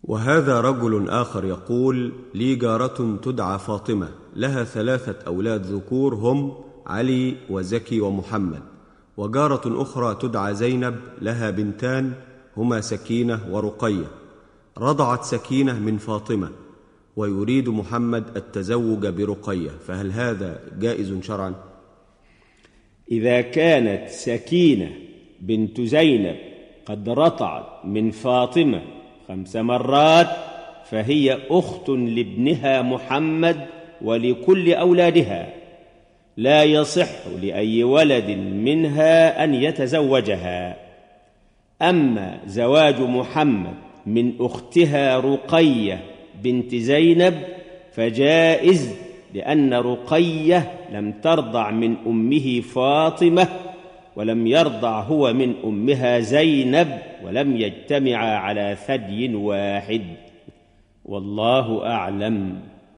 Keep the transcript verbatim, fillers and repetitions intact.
وهذا رجل آخر يقول: لي جارة تدعى فاطمة، لها ثلاثة أولاد ذكور هم علي وزكي ومحمد، وجارة أخرى تدعى زينب لها بنتان هما سكينة ورقية، رضعت سكينة من فاطمة، ويريد محمد التزوج برقية، فهل هذا جائز شرعا؟ إذا كانت سكينة بنت زينب قد رضعت من فاطمة خمس مرات فهي أخت لابنها محمد ولكل أولادها، لا يصح لأي ولد منها أن يتزوجها. أما زواج محمد من أختها رقية بنت زينب فجائز، لأن رقية لم ترضع من أمه فاطمة، ولم يرضع هو من أمها زينب، ولم يجتمعا على ثدي واحد، والله أعلم.